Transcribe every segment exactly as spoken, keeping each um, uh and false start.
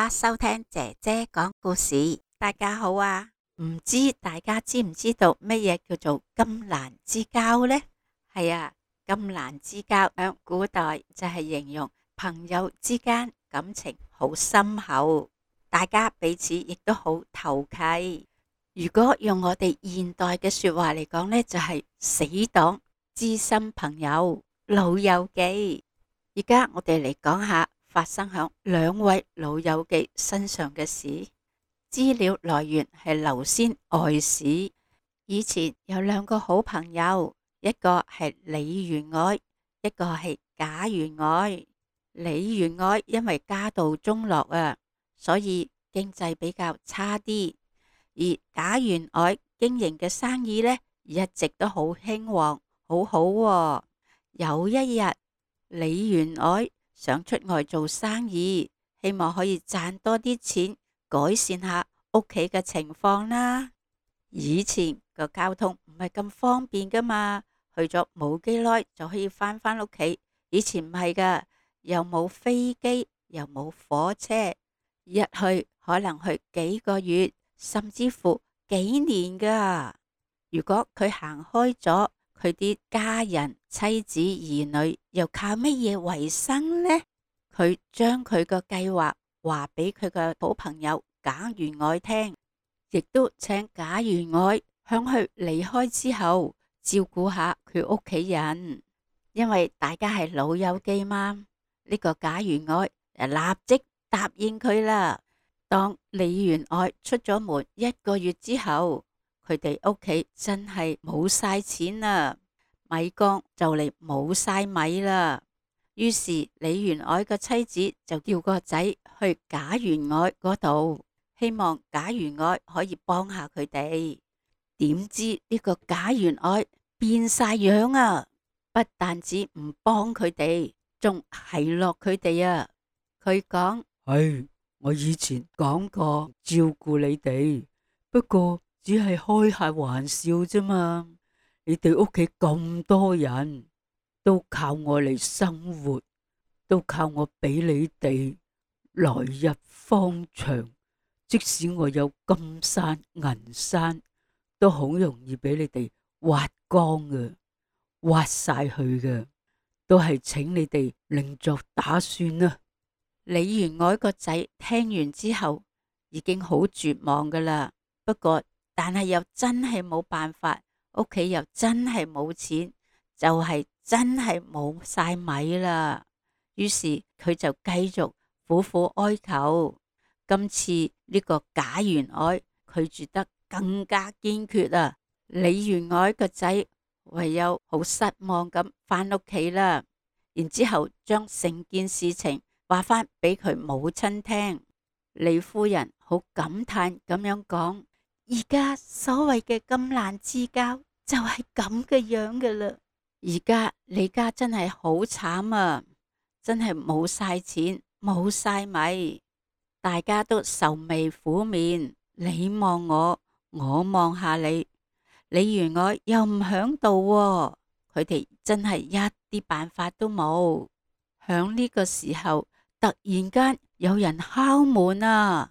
家收聽姐姐講故事。大家好啊，唔知大家知唔知道乜嘢叫做金蘭之交呢？係啊，金蘭之交喺古代就係形容朋友之間感情好深厚，大家彼此亦都好投契。如果用我哋現代嘅說話嚟講呢，就係死黨、知心朋友、老友記。而家我哋嚟講下發生喺兩位老友記身上嘅事。資料來源係劉先外史。以前有兩個好朋友，一個係李員外，一個係賈員外。李員外因為家道中落啊，所以經濟比較差啲，而賈員外經營嘅生意呢，一直都好興旺，好好喎。有一日，李員外想出外做生意，希望可以賺多啲錢，改善下屋企嘅情況啦。以前個交通唔係咁方便噶嘛，去咗冇幾耐就可以翻返屋企。以前唔係噶，又冇飛機，又冇火車，一去可能去幾個月，甚至乎幾年噶。如果佢行開咗，佢啲家人、妻子、兒女又靠乜嘢為生呢？佢將佢個計劃話俾佢個好朋友賈員外聽，亦都請賈員外響佢離開之後照顧下佢屋企人，因為大家係老友記嘛。呢個賈員外就立即答應佢啦。當李員外出咗門一個月之後，佢哋屋企真係冇晒錢啦，米缸就嚟冇晒米啦。於是李員外個妻子就叫個仔去賈員外嗰度，希望賈員外可以幫下佢哋。點知呢個賈員外變晒樣啊！不但止唔幫佢哋，仲奚落佢哋啊！佢講： 唉，我以前講過照顧你哋，不過只係開下玩笑啫嘛。你哋屋企咁多人，都靠我嚟生活，都靠我俾你哋來日方長。即使我有金山銀山，都好容易俾你哋挖光嘅，挖晒去嘅，都係請你哋另作打算啦。 李員外個仔聽完之後已經好絕望噶啦，不過但係又真係冇辦法，屋企又真係冇錢，就係真係冇晒米啦。於是佢就繼續苦苦哀求。今次呢個賈員外拒絕得更加堅決啊！李員外個仔唯有好失望咁返屋企啦，然之後將成件事情話翻俾佢母親聽。李夫人好感嘆咁樣講：而家所謂嘅金蘭之交就係咁嘅樣噶啦。而家你家真係好慘啊，真係冇晒錢，冇晒米，大家都愁眉苦面，你望我，我望下你。李員外又唔響度喎，佢哋真係一啲辦法都冇。響呢個時候，突然間有人敲門啊！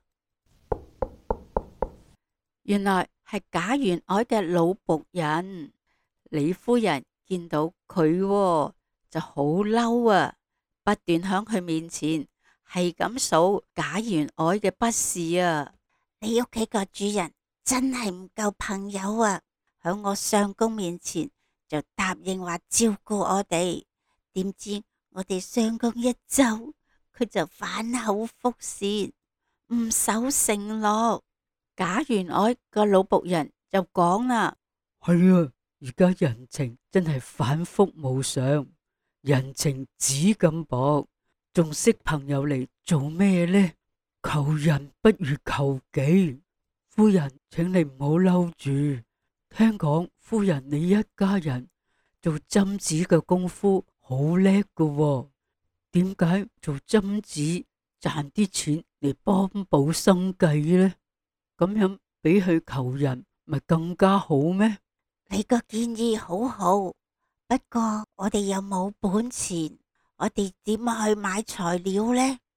原來係賈員外嘅老僕人。李夫人見到佢喎，就好嬲啊，不斷響佢面前係咁數賈員外嘅不是啊！你屋企個主人真係唔夠朋友啊！響我相公面前就答應話照顧我哋，點知我哋相公一走，佢就反口覆舌，唔守承諾。賈員外個老僕人就講啦： 係啊，而家人情真係反覆無常，人情紙咁薄，仲識朋友嚟做咩呢？求人不如求己。夫人，請你唔好嬲住。聽講夫人你一家人做針子嘅功夫好叻㗎喎，點解做針子賺啲錢嚟幫補生計呢？咁樣比去求人咪更加好咩？ 你個建議好好，不過我哋又冇本錢，我哋點去買材料呢？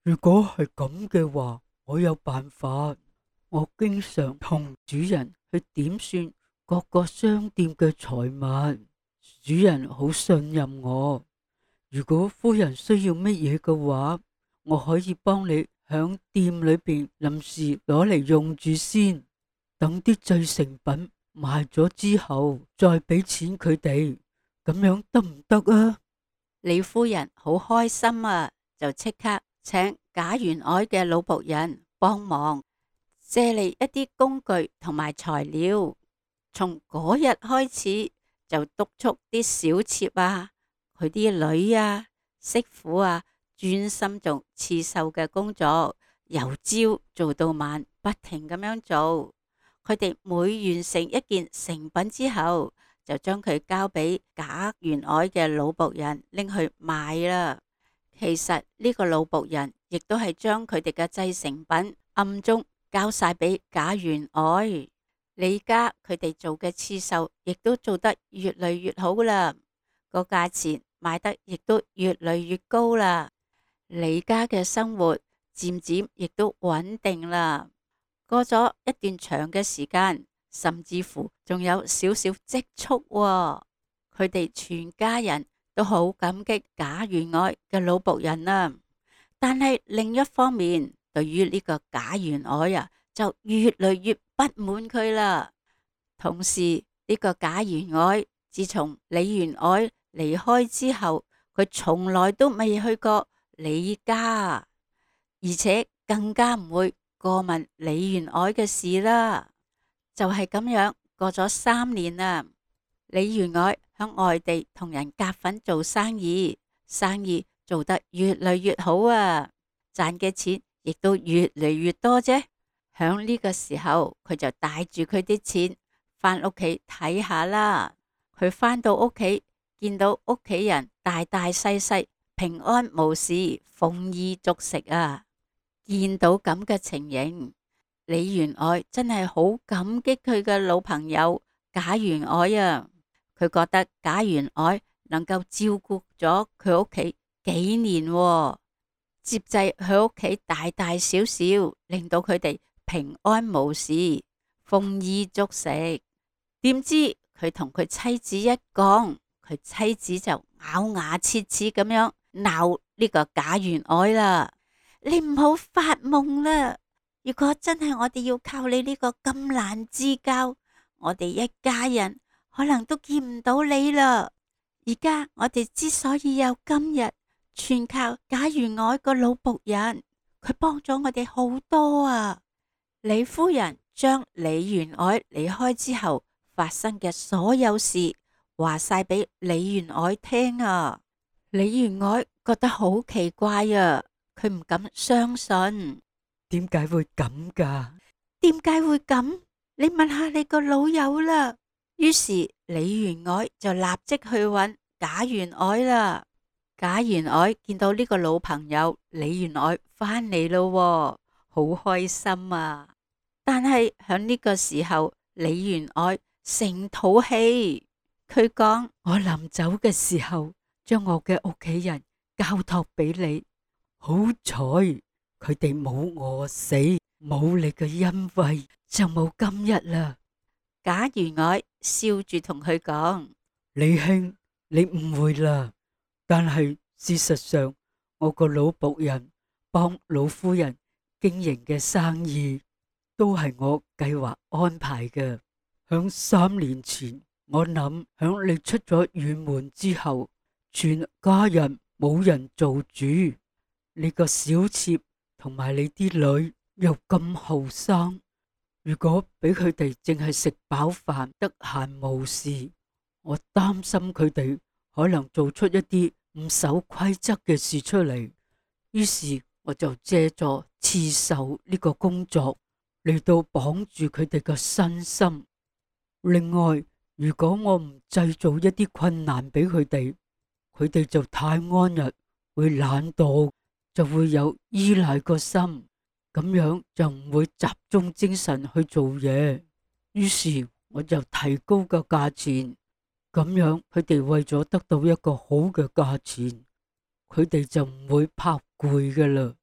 如果係咁嘅話，我有辦法。我經常同主人去點算各個商店嘅財物，主人好信任我。如果夫人需要乜嘢嘅話，我可以幫你響店裏邊臨時攞嚟用住先，等啲製成品賣咗之後再俾錢佢哋，咁樣得唔得啊？ 李夫人好開心啊，就即刻請賈元凱嘅老僕人幫忙借嚟一啲工具同埋材料。從嗰日開始就督促啲小妾啊，佢啲女啊、媳婦啊，專心做刺繡嘅工作，由朝做到晚，不停咁樣做。佢哋每完成一件成品之後，就將佢交俾賈元凱嘅老僕人拎去賣啦。其實呢個老僕人亦都係將佢哋嘅製成品暗中交晒俾賈元凱。李家佢哋做嘅刺繡亦都做得越嚟越好啦，個價錢賣得亦都越嚟越高啦。李家嘅生活漸漸亦都穩定啦。過咗一段長嘅時間，甚至乎仲有少少積蓄喎。佢哋全家人都好感激賈元凱嘅老僕人啊。但係另一方面，對於呢個賈元凱啊，就越嚟越不滿佢啦。同時呢個賈元凱自從李元凱離開之後，佢從來都未去過李家，而且更加唔會過問李元凱嘅事啦。就係咁樣過咗三年啦。李元凱響外地同人夾份做生意，生意做得越嚟越好啊，賺嘅錢亦都越嚟越多啫。響呢個時候，佢就帶住佢啲錢翻屋企睇下啦。佢翻到屋企，見到屋企人大大細細平安無事，豐衣足食啊。見到咁嘅情形，李元凱真係好感激佢嘅老朋友賈元凱啊。佢覺得賈元凱能夠照顧咗佢屋企幾年喎，接濟佢屋企大大小小，令到佢哋平安無事，豐衣足食。點知佢同佢妻子一講，佢妻子就咬牙切齒咁樣鬧呢個賈元凱啦。你唔好發夢啦！如果真係我哋要靠你呢個金蘭之交，我哋一家人可能都見唔到你啦。而家我哋之所以有今日，全靠賈元凱個老僕人，佢幫咗我哋好多啊！李夫人將李元凱離開之後發生嘅所有事話晒俾李元凱聽啊！李元凱覺得好奇怪啊，佢唔敢相信。 點解會咁噶？ 點解會咁？你問下你個老友啦。於是李元凱就立即去揾賈元凱啦。賈元凱見到呢個老朋友李元凱翻嚟咯，好開心啊！但係響呢個時候，李元凱成肚氣，佢講：我臨走嘅時候，將我嘅屋企人交託俾你，好彩佢哋冇餓死，冇你嘅恩惠就冇今日啦。賈元凱笑住同佢講： 李兄，你誤會啦。但係事實上，我個老僕人幫老夫人經營嘅生意，都係我計劃安排嘅。響三年前，我諗響你出咗遠門之後，全家人冇人做主，你個小妾同埋你啲女又咁後生，如果俾佢哋淨係食飽飯得閒無事，我擔心佢哋可能做出一啲唔守規則嘅事出嚟。於是我就借助刺繡呢個工作嚟到綁住佢哋嘅身心。另外，如果我唔製造一啲困難俾佢哋，佢哋就太安逸，會懶惰，就會有依賴個心，咁樣就唔會集中精神去做嘢。於是我就提高個價錢，咁樣佢哋為咗得到一個好嘅價錢，佢哋就唔會怕攰㗎喇。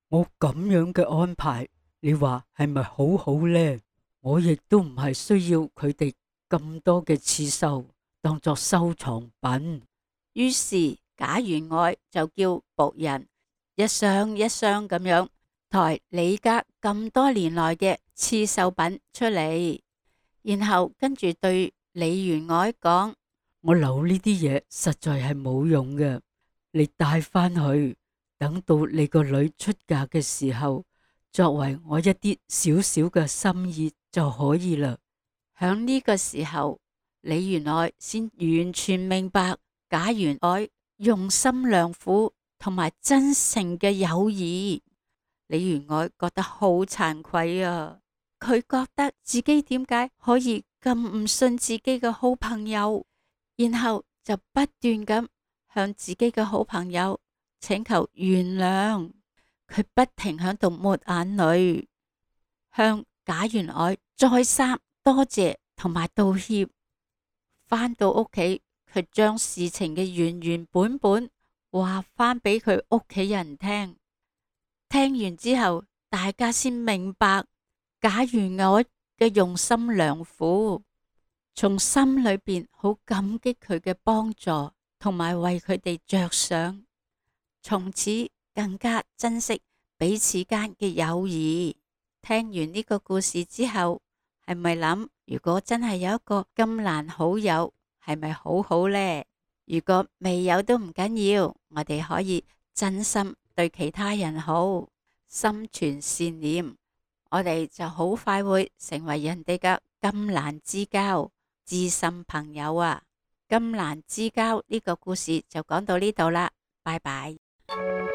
我咁樣嘅安排，你話係咪好好呢？我亦都唔係需要佢哋咁多嘅刺繡當作收藏品。 於是賈元愛就叫僕人一箱一箱咁樣抬李家咁多年來嘅刺繡品出嚟，然後跟住對李元愛講： 我留呢啲嘢實在係冇用嘅，你帶翻去，等到你個女出嫁嘅時候，作為我一啲少少嘅心意就可以啦。 響呢個時候，李元愛先完全明白賈元愛用心良苦同埋真誠嘅友誼。李元愛覺得好慚愧啊！佢覺得自己點解可以咁唔信自己嘅好朋友，然後就不斷咁向自己嘅好朋友請求原諒。佢不停響度抹眼淚，向賈元愛再三多謝同埋道歉。返到屋企，佢將事情嘅原原本本話返俾佢屋企人聽。聽完之後，大家先明白賈元愛嘅用心良苦，從心裏邊好感激佢嘅幫助，同埋為佢哋着想，從此更加珍惜彼此間嘅友誼。聽完呢個故事之後，係咪諗如果真係有一個咁難好友，係咪好好呢？如果未有都唔緊要，我哋可以真心對其他人好，心存善念，我哋就好快會成為人哋嘅金蘭之交、知心朋友啊！金蘭之交呢個故事就講到呢度啦，拜拜。